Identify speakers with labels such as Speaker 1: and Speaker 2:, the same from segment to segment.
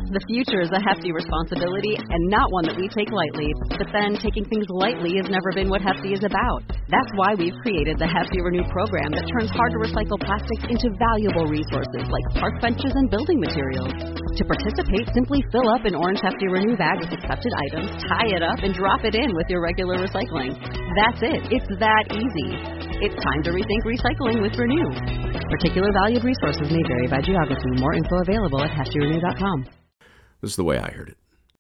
Speaker 1: The future is a hefty responsibility and not one that we take lightly. But then taking things lightly has never been what Hefty is about. That's why we've created the Hefty Renew program that turns hard-to-recycle plastics into valuable resources like park benches and building materials. To participate, simply fill up an orange Hefty Renew bag with accepted items, tie it up, and drop it in with your regular recycling. That's it. It's that easy. It's time to rethink recycling with Renew. Particular valued resources may vary by geography. More info available at heftyrenew.com.
Speaker 2: This is the way I heard it.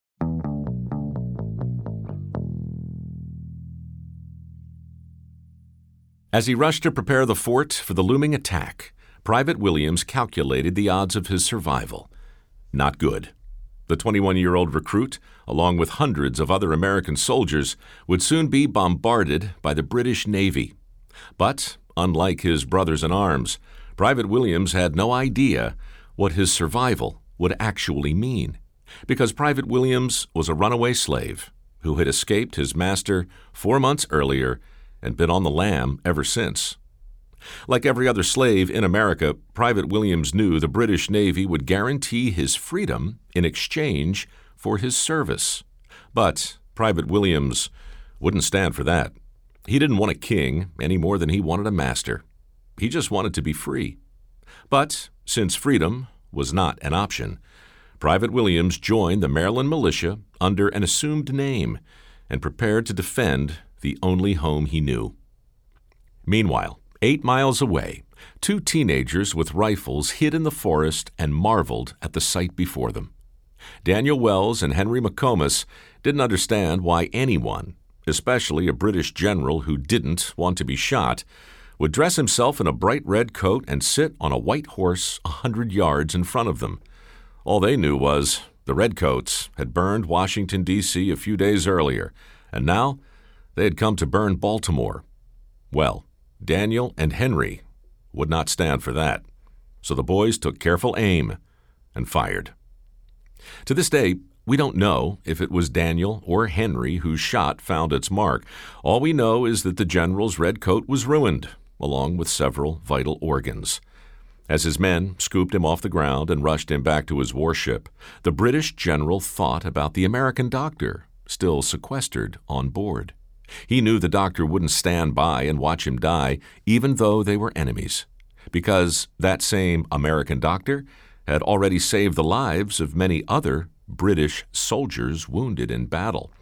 Speaker 2: As he rushed to prepare the fort for the looming attack, Private Williams calculated the odds of his survival. Not good. The 21-year-old recruit, along with hundreds of other American soldiers, would soon be bombarded by the British Navy. But, unlike his brothers in arms, Private Williams had no idea what his survival would actually mean, because Private Williams was a runaway slave who had escaped his master 4 months earlier and been on the lam ever since. Like every other slave in America, Private Williams knew the British Navy would guarantee his freedom in exchange for his service. But Private Williams wouldn't stand for that. He didn't want a king any more than he wanted a master. He just wanted to be free. But since freedom was not an option, Private Williams joined the Maryland militia under an assumed name and prepared to defend the only home he knew. Meanwhile, 8 miles away, 2 teenagers with rifles hid in the forest and marveled at the sight before them. Daniel Wells and Henry McComas didn't understand why anyone, especially a British general who didn't want to be shot, would dress himself in a bright red coat and sit on a white horse 100 yards in front of them. All they knew was the Redcoats had burned Washington, D.C. a few days earlier, and now they had come to burn Baltimore. Well, Daniel and Henry would not stand for that, so the boys took careful aim and fired. To this day, we don't know if it was Daniel or Henry whose shot found its mark. All we know is that the general's red coat was ruined, along with several vital organs. As his men scooped him off the ground and rushed him back to his warship, the British general thought about the American doctor, still sequestered on board. He knew the doctor wouldn't stand by and watch him die, even though they were enemies, because that same American doctor had already saved the lives of many other British soldiers wounded in battle.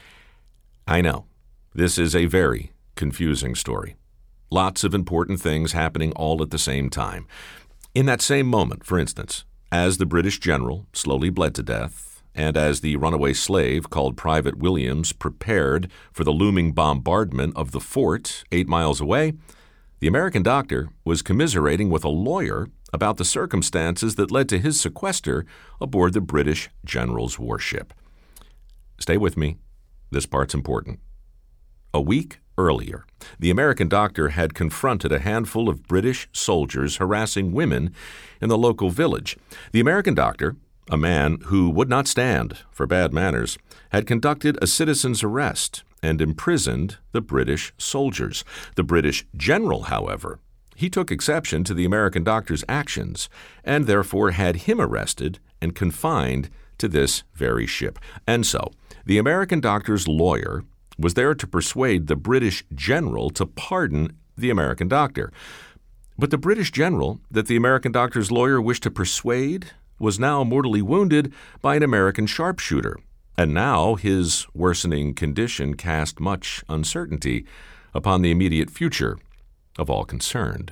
Speaker 2: I know, this is a very confusing story. Lots of important things happening all at the same time. In that same moment, for instance, as the British general slowly bled to death, and as the runaway slave called Private Williams prepared for the looming bombardment of the fort 8 miles away, the American doctor was commiserating with a lawyer about the circumstances that led to his sequester aboard the British general's warship. Stay with me. This part's important. A week earlier, the American doctor had confronted a handful of British soldiers harassing women in the local village. The American doctor, a man who would not stand for bad manners, had conducted a citizen's arrest and imprisoned the British soldiers. The British general, however, he took exception to the American doctor's actions and therefore had him arrested and confined to this very ship. And so, the American doctor's lawyer was there to persuade the British general to pardon the American doctor. But the British general that the American doctor's lawyer wished to persuade was now mortally wounded by an American sharpshooter, and now his worsening condition cast much uncertainty upon the immediate future of all concerned.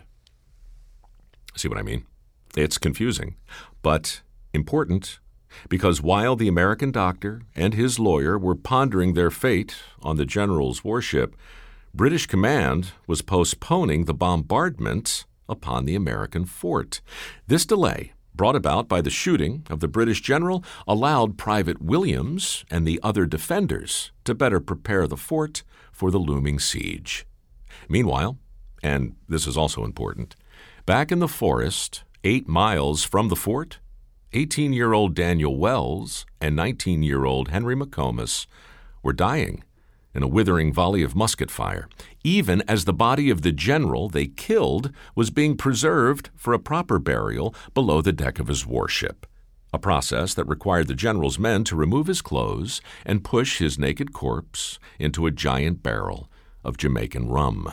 Speaker 2: See what I mean? It's confusing, but important, because while the American doctor and his lawyer were pondering their fate on the general's warship, British command was postponing the bombardment upon the American fort. This delay, brought about by the shooting of the British general, allowed Private Williams and the other defenders to better prepare the fort for the looming siege. Meanwhile, and this is also important, back in the forest, 8 miles from the fort, 18-year-old Daniel Wells and 19-year-old Henry McComas were dying in a withering volley of musket fire, even as the body of the general they killed was being preserved for a proper burial below the deck of his warship. a process that required the general's men to remove his clothes and push his naked corpse into a giant barrel of Jamaican rum.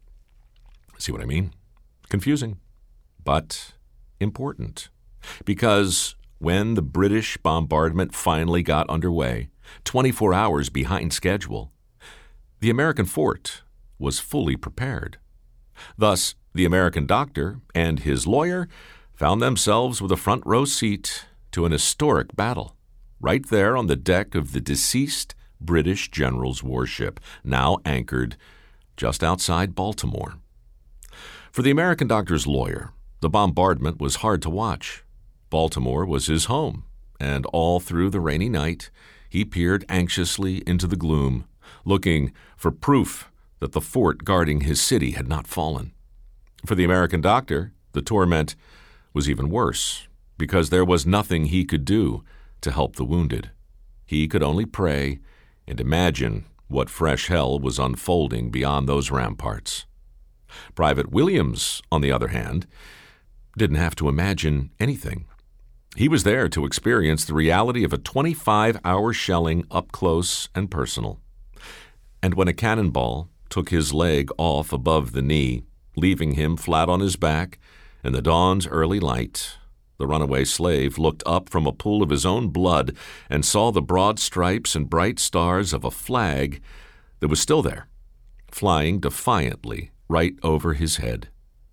Speaker 2: See what I mean? Confusing, but important. Because when the British bombardment finally got underway, 24 hours behind schedule, the American fort was fully prepared. Thus, the American doctor and his lawyer found themselves with a front row seat to an historic battle, right there on the deck of the deceased British general's warship, now anchored just outside Baltimore. For the American doctor's lawyer, the bombardment was hard to watch. Baltimore was his home, and all through the rainy night, he peered anxiously into the gloom, looking for proof that the fort guarding his city had not fallen. For the American doctor, the torment was even worse, because there was nothing he could do to help the wounded. He could only pray and imagine what fresh hell was unfolding beyond those ramparts. Private Williams, on the other hand, didn't have to imagine anything. He was there to experience the reality of a 25-hour shelling up close and personal. And when a cannonball took his leg off above the knee, leaving him flat on his back in the dawn's early light, the runaway slave looked up from a pool of his own blood and saw the broad stripes and bright stars of a flag that was still there, flying defiantly right over his head.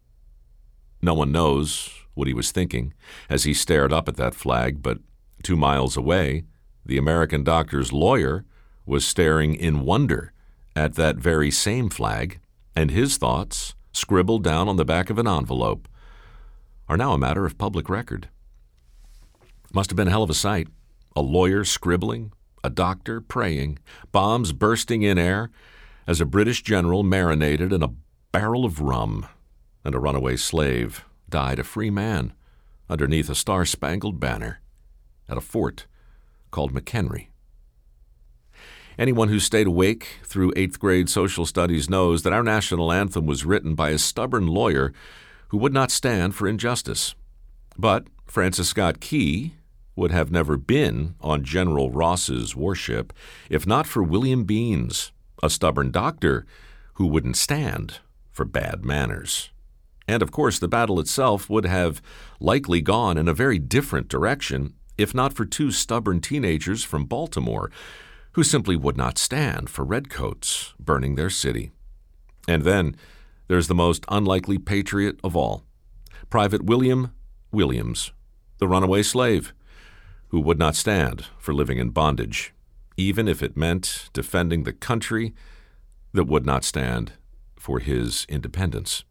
Speaker 2: No one knows what he was thinking as he stared up at that flag, but 2 miles away, the American doctor's lawyer was staring in wonder at that very same flag, and his thoughts, scribbled down on the back of an envelope, are now a matter of public record. Must have been a hell of a sight. A lawyer scribbling, a doctor praying, bombs bursting in air as a British general marinated in a barrel of rum, and a runaway slave died a free man underneath a star-spangled banner at a fort called McHenry. Anyone who stayed awake through 8th grade social studies knows that our national anthem was written by a stubborn lawyer who would not stand for injustice. But Francis Scott Key would have never been on General Ross's warship if not for William Beanes, a stubborn doctor who wouldn't stand for bad manners. And of course, the battle itself would have likely gone in a very different direction if not for 2 stubborn teenagers from Baltimore who simply would not stand for redcoats burning their city. And then there's the most unlikely patriot of all, Private William Williams, the runaway slave, who would not stand for living in bondage, even if it meant defending the country that would not stand for his independence.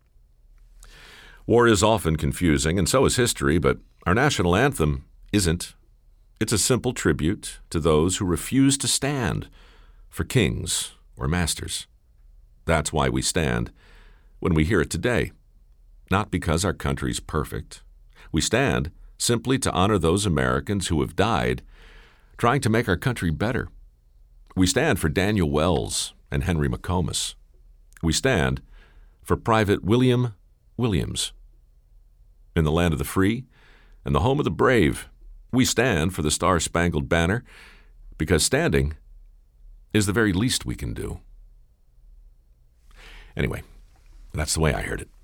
Speaker 2: War is often confusing, and so is history, but our national anthem isn't. It's a simple tribute to those who refuse to stand for kings or masters. That's why we stand when we hear it today, not because our country's perfect. We stand simply to honor those Americans who have died trying to make our country better. We stand for Daniel Wells and Henry McComas. We stand for Private William Williams. In the land of the free and the home of the brave, we stand for the Star-Spangled Banner because standing is the very least we can do. Anyway, that's the way I heard it.